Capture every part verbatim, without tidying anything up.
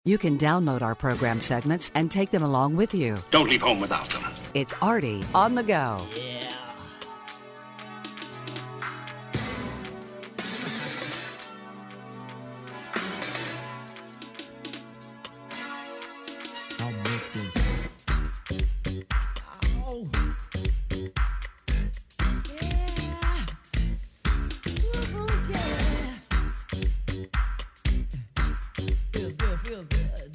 You can download our program segments and take them along with you. Don't leave home without them. It's Artie on the go. Yeah. I'll make this. Oh. Yeah. Ooh, yeah. Feels good, feels good.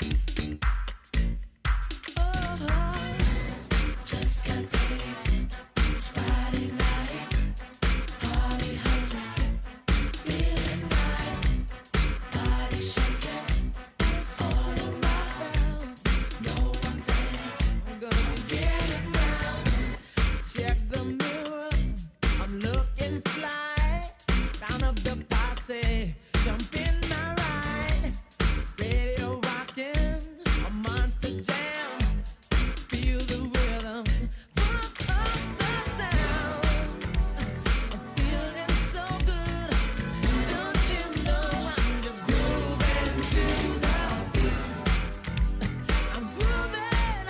Oh, just got paid. It's Friday night. Party hunting. Feeling right. Body shaking. It's all around. No one thing. I'm gonna get it down. Check the mirror. I'm looking fly. Round up the posse. Jump in my ride. Radio rocking. A monster jam. Feel the rhythm. Pump up the sound. I'm feeling so good. Don't you know I'm just grooving to the beat. I'm grooving,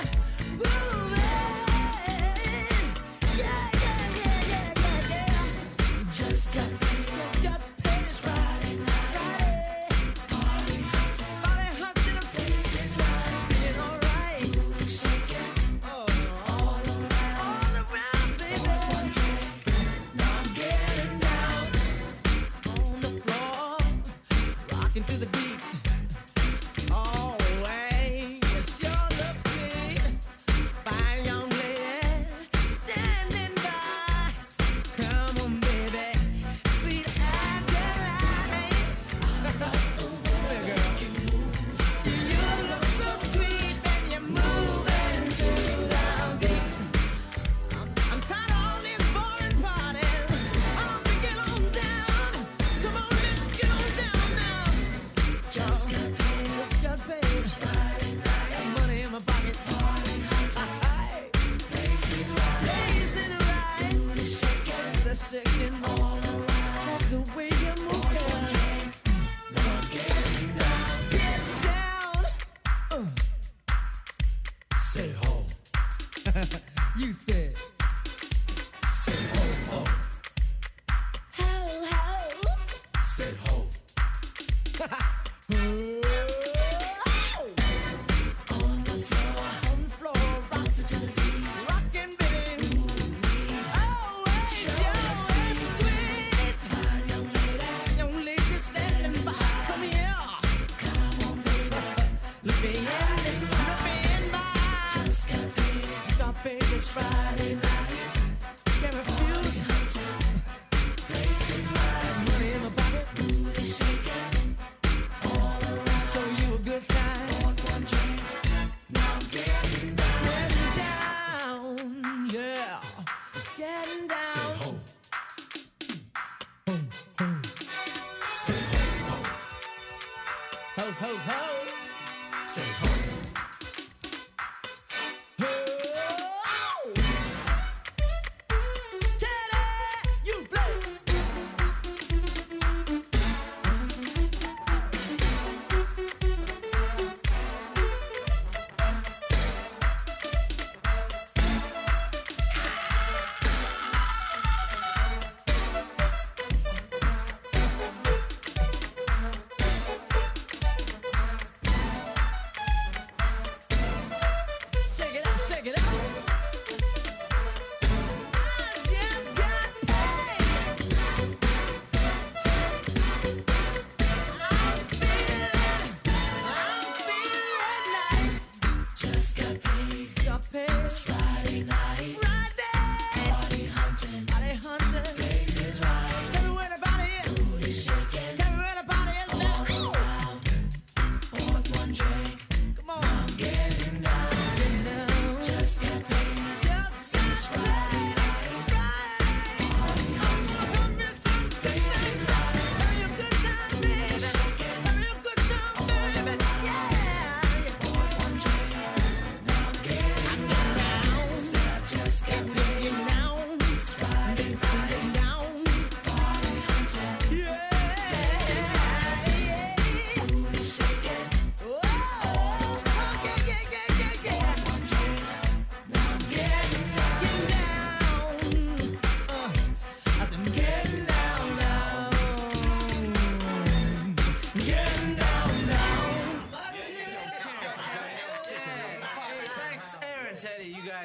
grooving. Yeah, yeah, yeah, yeah, yeah, yeah. Just got paid, just got paid. It's Friday night. Friday. Party hunting. Party hunting. It's Friday. Feeling alright. Moving, shaking. Oh, all around. All around, baby. One drink. Now I'm getting down. On the floor. Rocking to the beat. Oh, hey. You sure look sweet. Fine young lady. Standing by. Come on, baby. Sweet Adeline. I love the way, girl. You move. You look so sweet and you're moving to the beat. I'm, I'm tired of all this boring partying. I'm get on down. Come on, let's get on down now. Just got paid. Just got paid. It's Friday night. Got money in my pocket. Party hunting. Lazy ride. Lazy ride. Booty shaking. The shaking all around. Love the way you move, girl. Now I'm getting down. Get down. Uh. Say ho. You said. Say ho, ho. Ho, ho. Say ho. On the floor. On the floor. Rockin' to the beat. Rockin', baby. Oh, hey, you're sweet. Fine young lady. Young lady standing by. Come here. Come on, baby. Look me in. Look me in my eyes. Just got paid. Got paid this Friday night. Can I feel it? Lazy ride. Money in my pocket. Booty shaking. All around. Show you a good time. Want one drink. Now I'm getting down. Getting down. Yeah. Getting down. Say ho. Ho, ho. Say ho, ho. Ho, ho, ho. Say ho. Ho. Teddy, you play.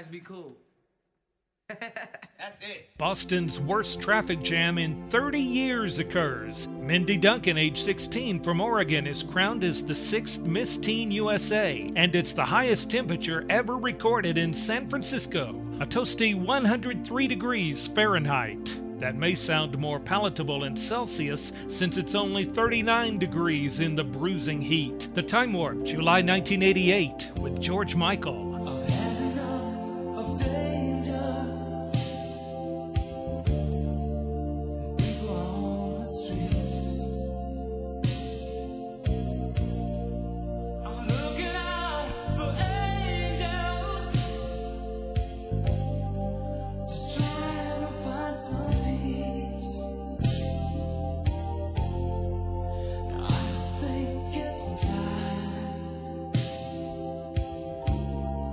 nice, be cool. That's it. Boston's worst traffic jam in thirty years occurs. Mindy Duncan, age sixteen, from Oregon, is crowned as the sixth Miss Teen U S A, and it's the highest temperature ever recorded in San Francisco, a toasty one hundred three degrees Fahrenheit. That may sound more palatable in Celsius since it's only thirty-nine degrees in the bruising heat. The Time Warp, July nineteen eighty-eight, with George Michael. I've had enough of danger. People on the streets. I'm looking out for angels. Just trying to find some peace. I think it's time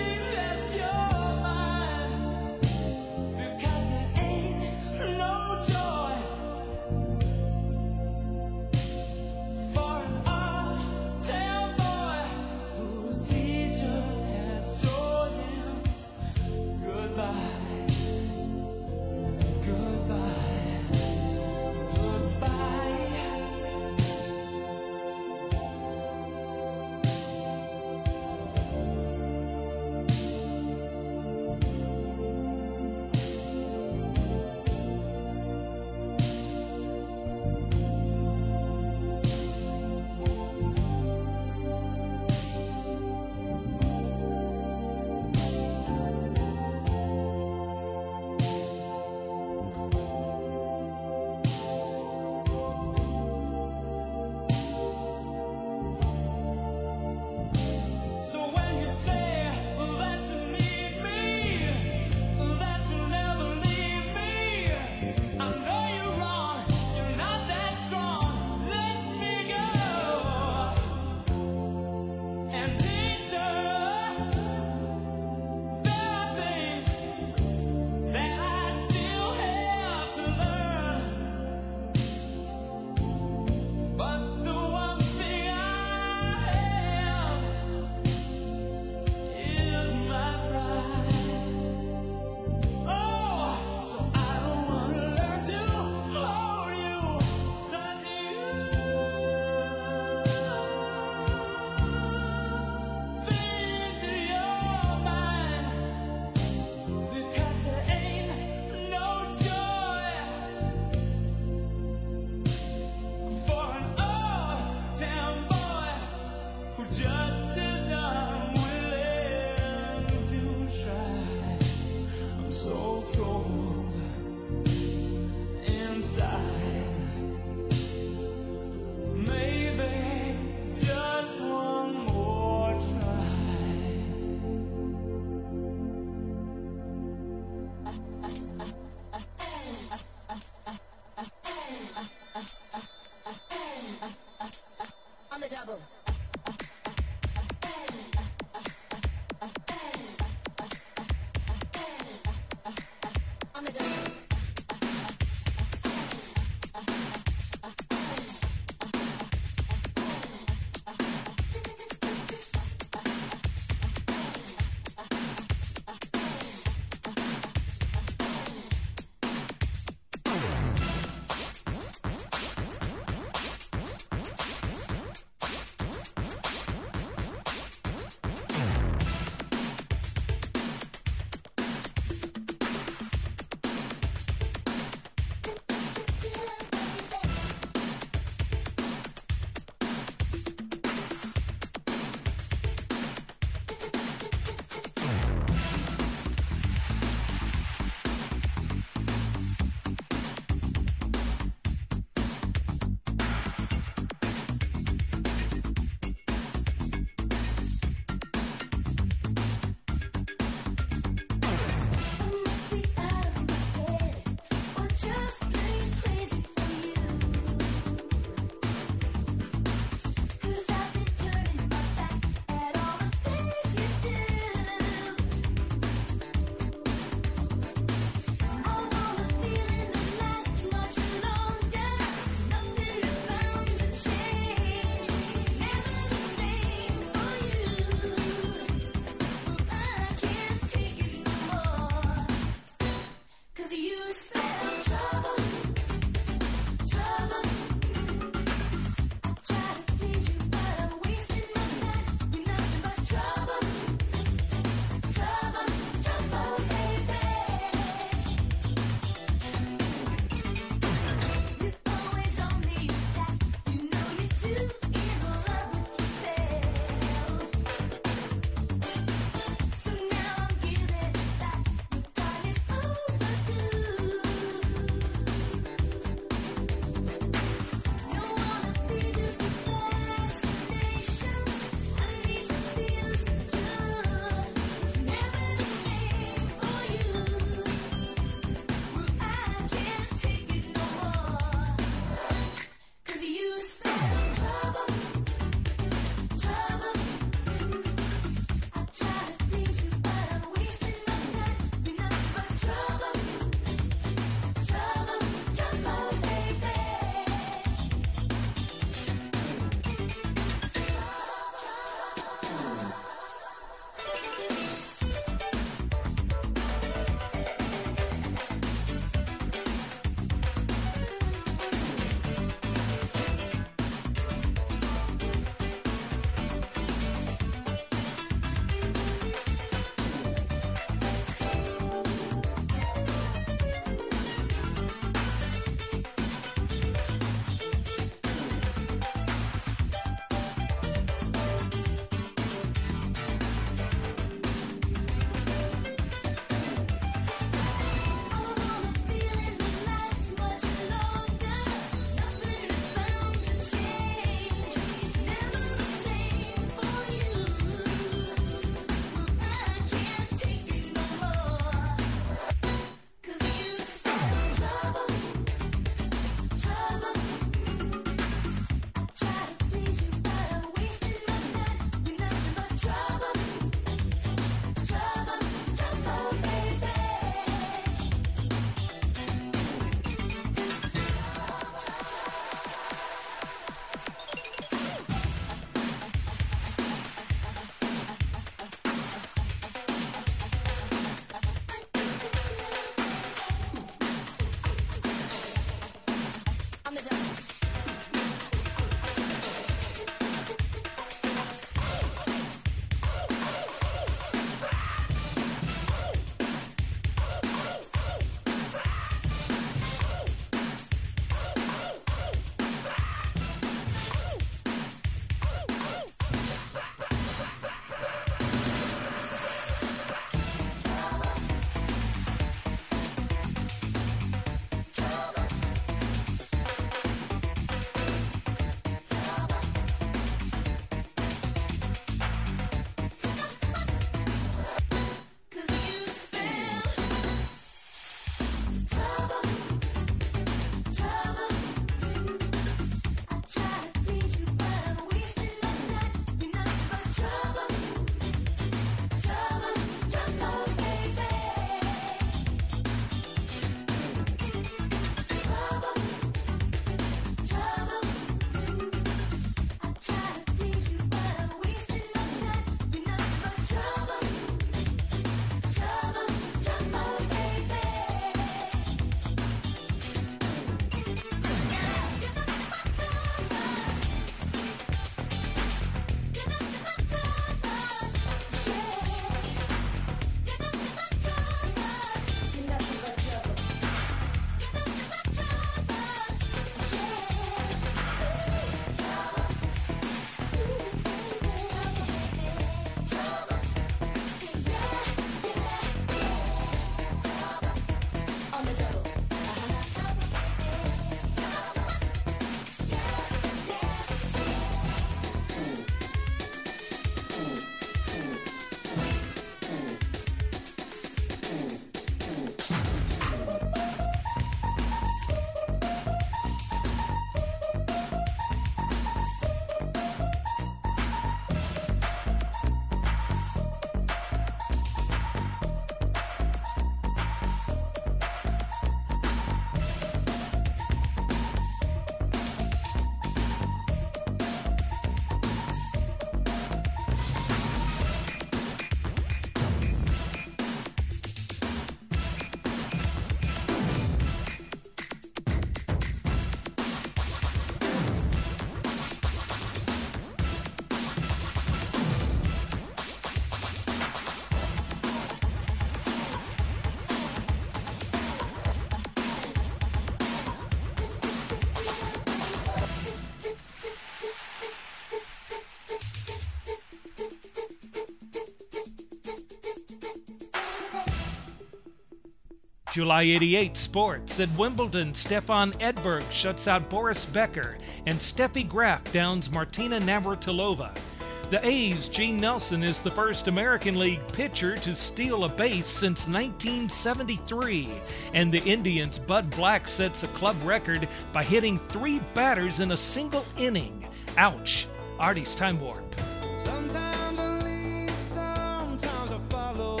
July eighty-eight sports. At Wimbledon, Stefan Edberg shuts out Boris Becker, and Steffi Graf downs Martina Navratilova. The A's' Gene Nelson is the first American League pitcher to steal a base since nineteen seventy-three. And the Indians' Bud Black sets a club record by hitting three batters in a single inning. Ouch. Artie's Time Warp. Sometimes I lead, sometimes I follow.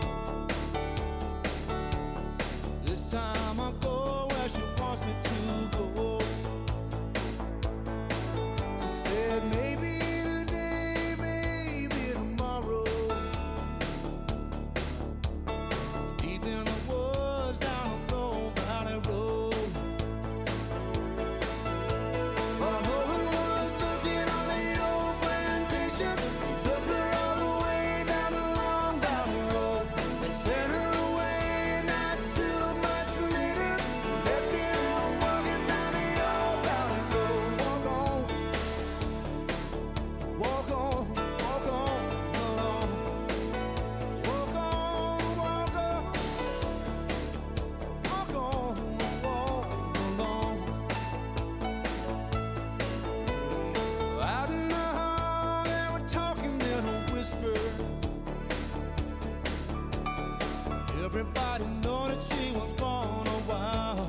This time I go where she wants me to go. Said maybe today, maybe tomorrow. Deep in the woods, down a low valley road. Well, no one was looking on the old plantation. He took her all the way down the long valley road. They sent her away not too much later. Left him walking down the old valley road. Walk on, walk on, walk on along. Walk on, walk on, walk on, walk along. Out in the hall, they were talking in a whisper. Everybody knew that she was gone a while.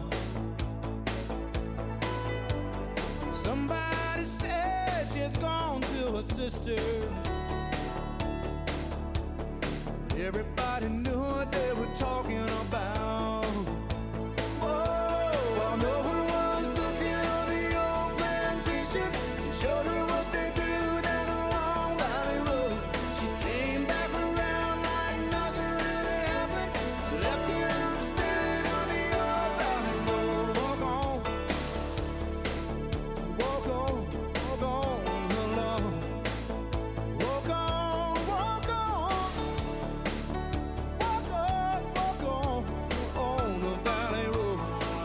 Somebody said she's gone to her sister. Everybody knew what they were talking about. Oh, well, no one was looking on the old plantation. They showed her what they do down the long valley road. She came back around like nothing really happened. Left him standing on the old valley road. Walk on, walk on, walk on along. Walk on, walk on, walk on, walk on, on the valley road.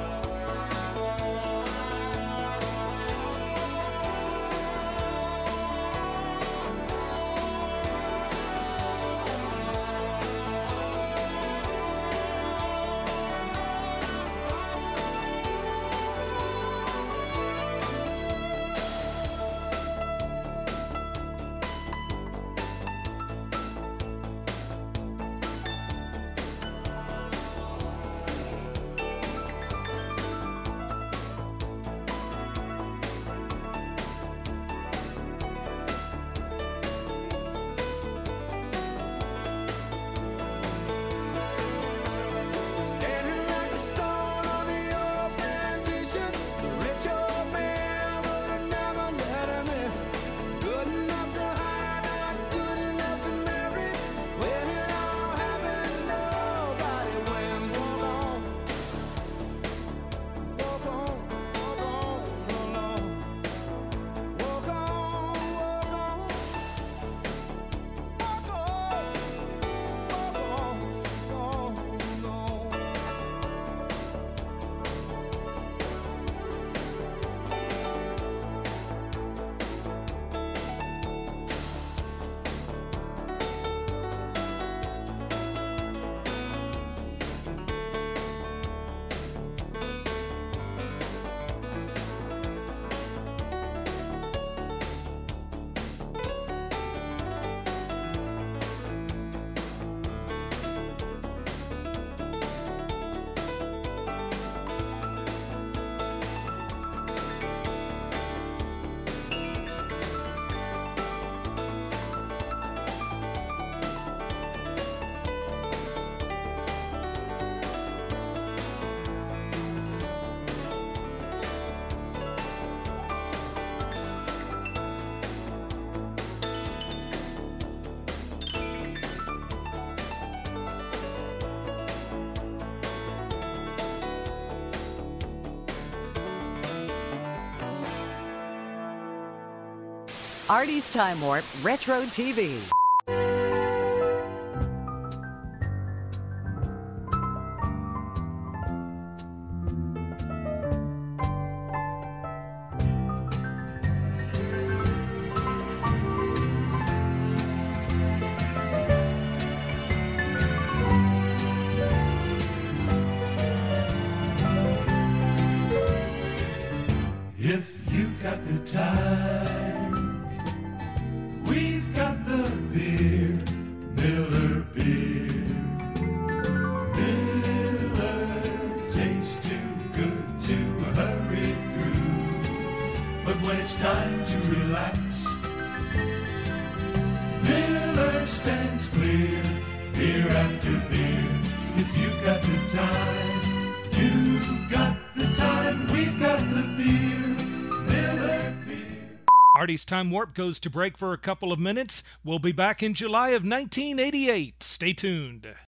Standing like a stone on the old plantation. The rich old man would have never let him in. Good enough to hide, not good enough to marry. When it all happens, nobody wins. Walk on, walk on, walk on along. Walk on, walk on, walk on, walk on, walk on. Artie's Time Warp Retro T V. got the time. We've got the beer, Miller Beer. Miller tastes too good to hurry through. But when it's time to relax, Miller stands clear, beer after beer. If you've got the time, you've got the time. We've got the beer, Miller Beer. Artie's Time Warp goes to break for a couple of minutes. We'll be back in July of nineteen eighty-eight. Stay tuned.